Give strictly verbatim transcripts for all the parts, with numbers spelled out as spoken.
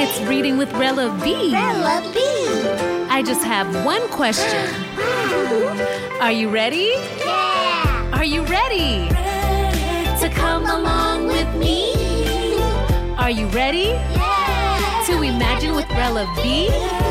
It's Reading with Rella B. Rella B. I just have one question. Are you ready? Yeah. Are you ready? To come along with me? Are you ready? Yeah. To imagine with Rella B?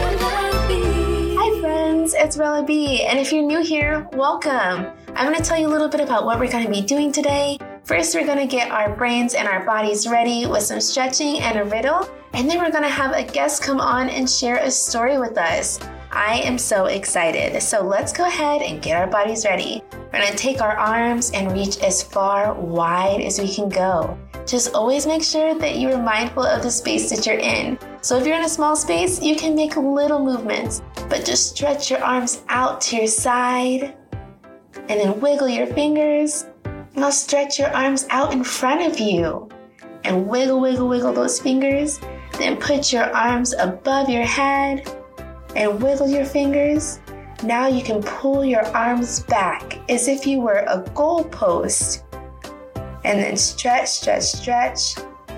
Hi friends, it's Rella B, and if you're new here, welcome. I'm going to tell you a little bit about what we're going to be doing today. First, we're going to get our brains and our bodies ready with some stretching and a riddle, and then we're going to have a guest come on and share a story with us. I am so excited, so let's go ahead and get our bodies ready. We're going to take our arms and reach as far wide as we can go. Just always make sure that you are mindful of the space that you're in. So if you're in a small space, you can make little movements, but just stretch your arms out to your side and then wiggle your fingers. Now stretch your arms out in front of you and wiggle, wiggle, wiggle those fingers. Then put your arms above your head and wiggle your fingers. Now you can pull your arms back as if you were a goalpost. And then stretch, stretch, stretch.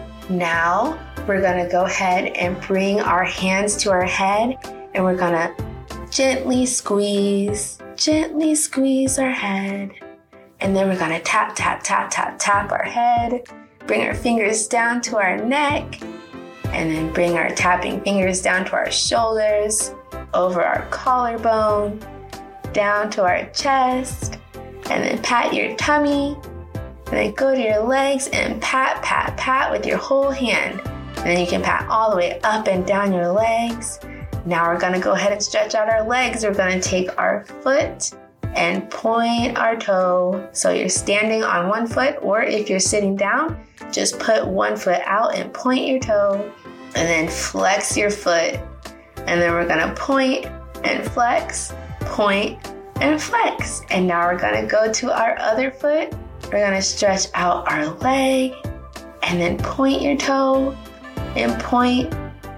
Now we're gonna go ahead and bring our hands to our head and we're gonna gently squeeze, gently squeeze our head. And then we're gonna tap, tap, tap, tap, tap our head. Bring our fingers down to our neck. And then bring our tapping fingers down to our shoulders, over our collarbone, down to our chest. And then pat your tummy. And then go to your legs and pat, pat, pat with your whole hand. And then you can pat all the way up and down your legs. Now we're gonna go ahead and stretch out our legs. We're gonna take our foot and point our toe. So you're standing on one foot, or if you're sitting down, just put one foot out and point your toe, and then flex your foot. And then we're gonna point and flex, point and flex. And now we're gonna go to our other foot. We're gonna stretch out our leg, and then point your toe, and point,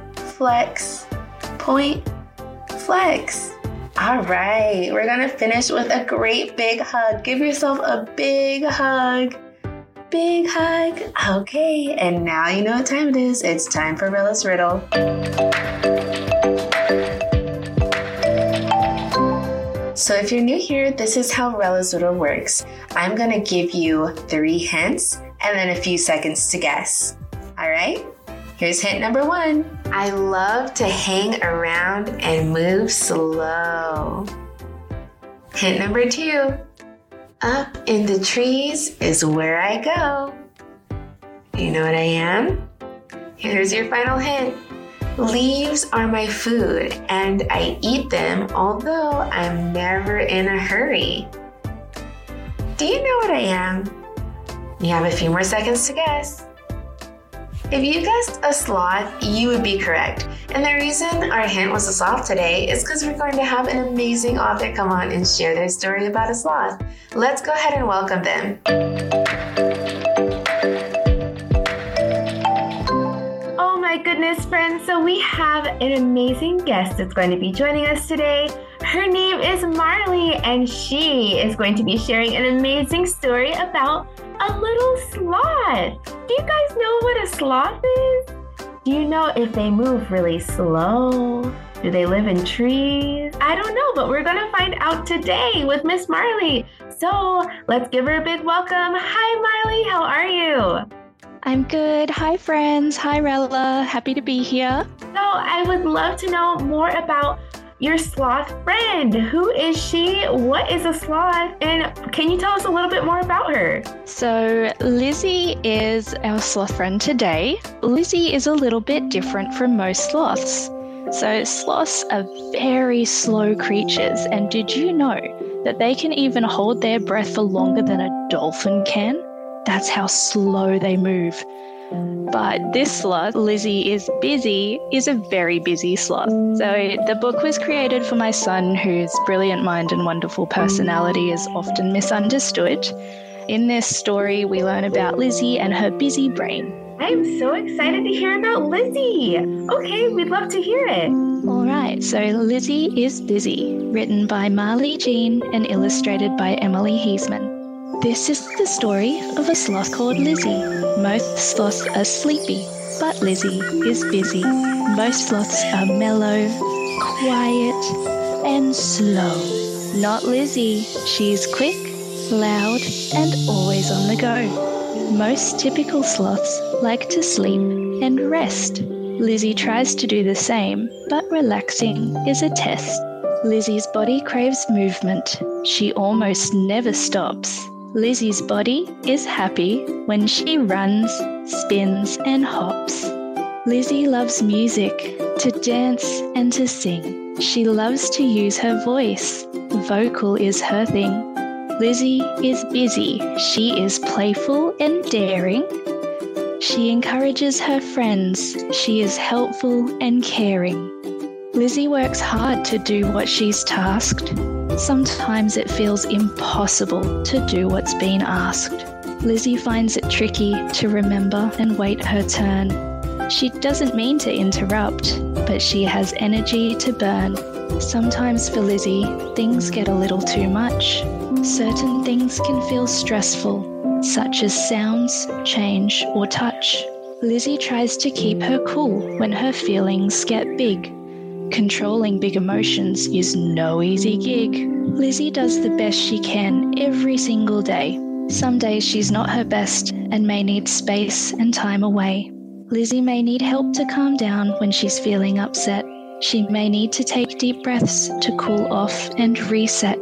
flex, point, flex. All right, we're gonna finish with a great big hug. Give yourself a big hug. Big hug. Okay, and now you know what time it is. It's time for Rella's Riddle. So if you're new here, this is how Rella's Riddle works. I'm gonna give you three hints and then a few seconds to guess. All right? Here's hint number one. I love to hang around and move slow. Hint number two. Up in the trees is where I go. You know what I am? Here's your final hint. Leaves are my food and I eat them, although I'm never in a hurry. Do you know what I am? You have a few more seconds to guess. If you guessed a sloth, you would be correct. And the reason our hint was a sloth today is because we're going to have an amazing author come on and share their story about a sloth. Let's go ahead and welcome them. Oh my goodness, friends. So we have an amazing guest that's going to be joining us today. Her name is Marley, and she is going to be sharing an amazing story about a little sloth. Do you guys know what a sloth is? Do you know if they move really slow? Do they live in trees? I don't know, but we're gonna find out today with Miss Marley. So let's give her a big welcome. Hi, Marley, how are you? I'm good. Hi, friends. Hi, Rella. Happy to be here. So I would love to know more about your sloth friend. Who is she? What is a sloth? And can you tell us a little bit more about her? So Lizzie is our sloth friend today. Lizzie is a little bit different from most sloths. So sloths are very slow creatures. And did you know that they can even hold their breath for longer than a dolphin can? That's how slow they move. But this sloth, Lizzie is busy, is a very busy sloth. So the book was created for my son, whose brilliant mind and wonderful personality is often misunderstood. In this story, we learn about Lizzie and her busy brain. I'm so excited to hear about Lizzie. Okay, we'd love to hear it. All right, so Lizzie is Busy, written by Marley Jean and illustrated by Emily Heisman. This is the story of a sloth called Lizzie. Most sloths are sleepy, But Lizzie is busy. Most sloths are mellow, quiet, and slow. Not Lizzie. She's quick, loud, and always on the go. Most typical sloths like to sleep and rest. Lizzie tries to do the same, but relaxing is a test. Lizzie's body craves movement. She almost never stops. Lizzie's body is happy when she runs, spins, and hops. Lizzie loves music, to dance and to sing. She loves to use her voice. Vocal is her thing. Lizzie is busy. She is playful and daring. She encourages her friends. She is helpful and caring. Lizzie works hard to do what she's tasked. Sometimes it feels impossible to do what's been asked. Lizzie finds it tricky to remember and wait her turn. She doesn't mean to interrupt, but she has energy to burn. Sometimes for Lizzie, things get a little too much. Certain things can feel stressful, such as sounds, change, or touch. Lizzie tries to keep her cool when her feelings get big. Controlling big emotions is no easy gig. Lizzie does the best she can every single day. Some days she's not her best and may need space and time away. Lizzie may need help to calm down when she's feeling upset. She may need to take deep breaths to cool off and reset.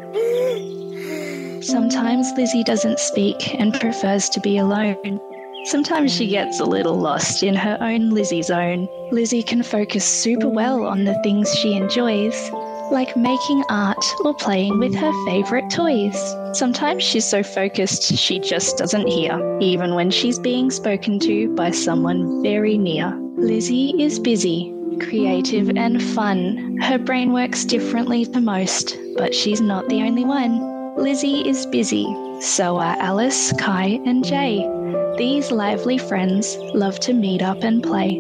Sometimes Lizzie doesn't speak and prefers to be alone. Sometimes she gets a little lost in her own Lizzie zone. Lizzie can focus super well on the things she enjoys, like making art or playing with her favourite toys. Sometimes she's so focused she just doesn't hear, even when she's being spoken to by someone very near. Lizzie is busy, creative and fun. Her brain works differently to most, but she's not the only one. Lizzie is busy. So are Alice, Kai and Jay. These lively friends love to meet up and play.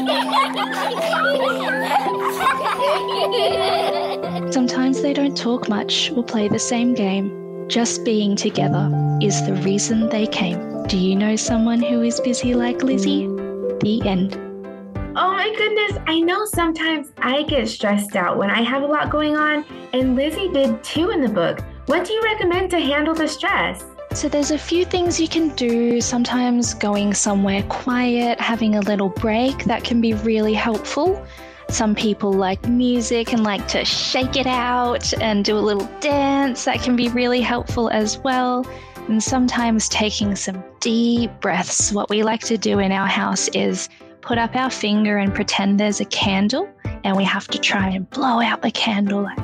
Sometimes they don't talk much or play the same game. Just being together is the reason they came. Do you know someone who is busy like Lizzie? The end. Oh my goodness, I know sometimes I get stressed out when I have a lot going on, and Lizzie did too in the book. What do you recommend to handle the stress? So there's a few things you can do. Sometimes going somewhere quiet, having a little break, that can be really helpful. Some people like music and like to shake it out and do a little dance. That can be really helpful as well. And sometimes taking some deep breaths. What we like to do in our house is put up our finger and pretend there's a candle, and we have to try and blow out the candle. Like,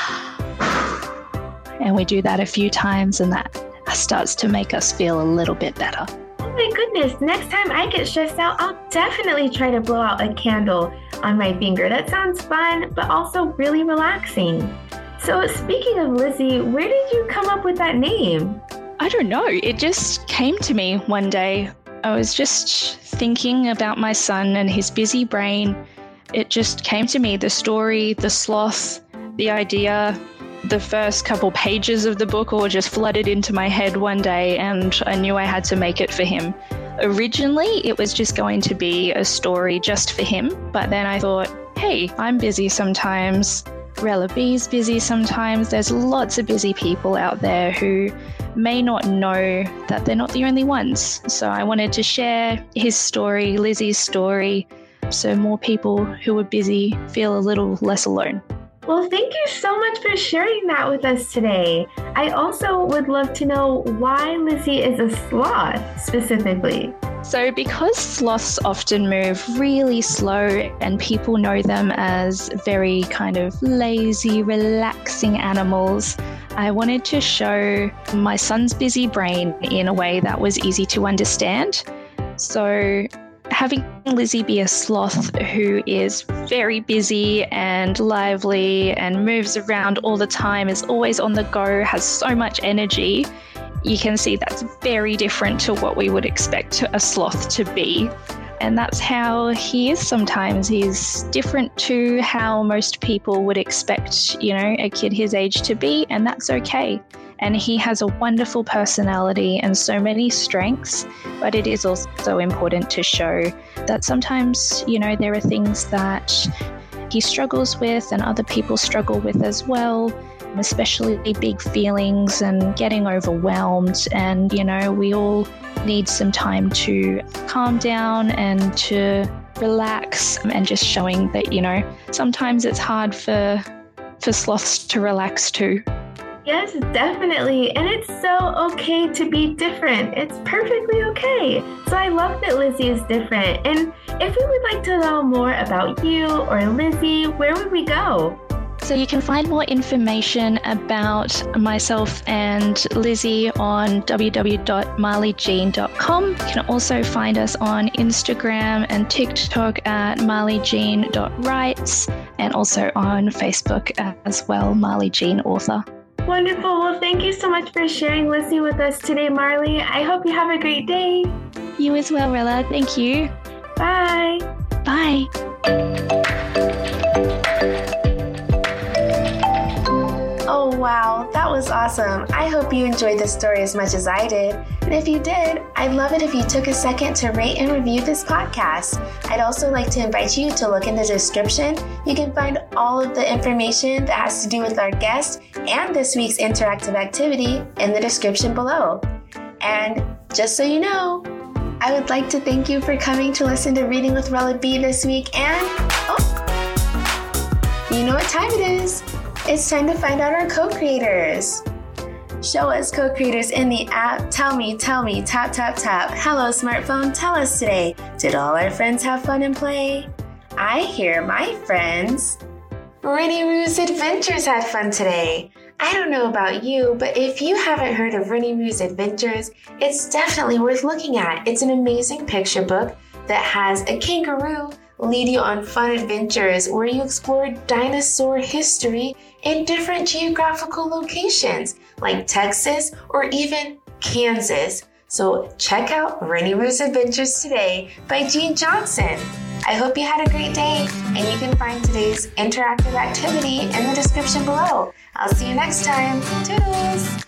and we do that a few times, and that starts to make us feel a little bit better. Oh my goodness, next time I get stressed out, I'll definitely try to blow out a candle on my finger. That sounds fun, but also really relaxing. So speaking of Lizzie, where did you come up with that name? I don't know. It just came to me one day. I was just thinking about my son and his busy brain. It just came to me, the story, the sloth, the idea. The first couple pages of the book all just flooded into my head one day, and I knew I had to make it for him. Originally, it was just going to be a story just for him, but then I thought, hey, I'm busy sometimes. Rella B's busy sometimes. There's lots of busy people out there who may not know that they're not the only ones. So I wanted to share his story, Lizzie's story, so more people who are busy feel a little less alone. Well, thank you so much for sharing that with us today. I also would love to know why Lizzie is a sloth specifically. So because sloths often move really slow and people know them as very kind of lazy, relaxing animals, I wanted to show my son's busy brain in a way that was easy to understand. So having Lizzie be a sloth who is very busy and lively and moves around all the time, is always on the go, has so much energy, you can see that's very different to what we would expect a sloth to be. And that's how he is sometimes. He's different to how most people would expect, you know, a kid his age to be, and that's okay. And he has a wonderful personality and so many strengths, but it is also important to show that sometimes, you know, there are things that he struggles with and other people struggle with as well, especially big feelings and getting overwhelmed. And, you know, we all need some time to calm down and to relax, and just showing that, you know, sometimes it's hard for for sloths to relax too. Yes, definitely. And it's so okay to be different. It's perfectly okay. So I love that Lizzie is different. And if we would like to know more about you or Lizzie, where would we go? So you can find more information about myself and Lizzie on w w w dot marley jean dot com. You can also find us on Instagram and TikTok at marley jean dot writes, and also on Facebook as well, Marley Jean Author. Wonderful. Well, thank you so much for sharing Lizzie with us today, Marley. I hope you have a great day. You as well, Rilla. Thank you. Bye. Bye. Oh, wow, that was awesome. I hope you enjoyed this story as much as I did. And if you did, I'd love it if you took a second to rate and review this podcast. I'd also like to invite you to look in the description. You can find all of the information that has to do with our guest and this week's interactive activity in the description below. And just so you know, I would like to thank you for coming to listen to Reading with Rella B this week. And, oh, you know what time it is. It's time to find out our co-creators. Show us co-creators in the app. Tell me, tell me, tap, tap, tap. Hello, smartphone, tell us today. Did all our friends have fun and play? I hear my friends. Rennie Rue's Adventures had fun today. I don't know about you, but if you haven't heard of Rennie Rue's Adventures, it's definitely worth looking at. It's an amazing picture book that has a kangaroo lead you on fun adventures where you explore dinosaur history in different geographical locations like Texas or even Kansas. So check out Rennie Rue's Adventures today by Jean Johnson. I hope you had a great day, and you can find today's interactive activity in the description below. I'll see you next time. Toodles!